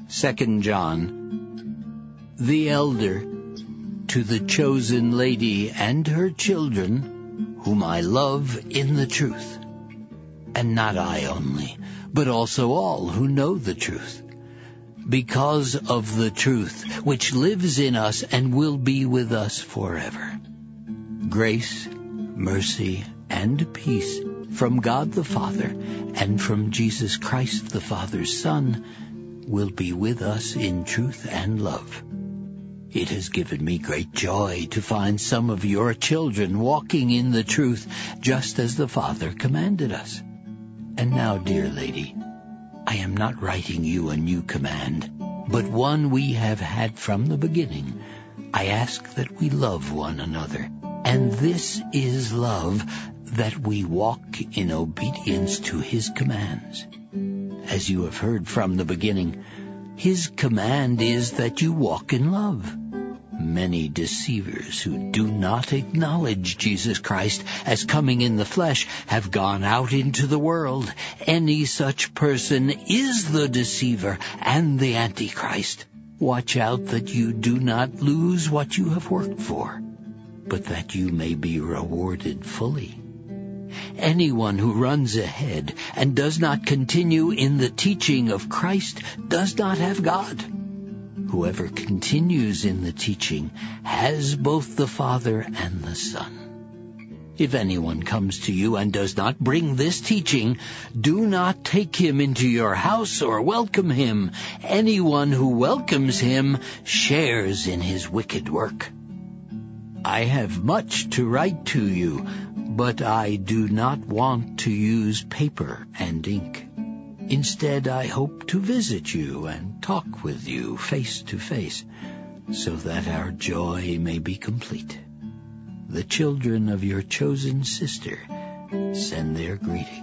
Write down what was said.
2 John. The elder, to the chosen lady and her children, whom I love in the truth. And not I only, but also all who know the truth. Because of the truth, which lives in us and will be with us forever. Grace, mercy, and peace from God the Father and from Jesus Christ the Father's Son will be with us in truth and love. It has given me great joy to find some of your children walking in the truth, just as the Father commanded us. And now, dear lady, I am not writing you a new command, but one we have had from the beginning. I ask that we love one another. And this is love, that we walk in obedience to His commands. As you have heard from the beginning, His command is that you walk in love. Many deceivers who do not acknowledge Jesus Christ as coming in the flesh have gone out into the world. Any such person is the deceiver and the Antichrist. Watch out that you do not lose what you have worked for, but that you may be rewarded fully. Anyone who runs ahead and does not continue in the teaching of Christ does not have God. Whoever continues in the teaching has both the Father and the Son. If anyone comes to you and does not bring this teaching, do not take him into your house or welcome him. Anyone who welcomes him shares in his wicked work. I have much to write to you, but I do not want to use paper and ink. Instead, I hope to visit you and talk with you face to face, so that our joy may be complete. The children of your chosen sister send their greetings.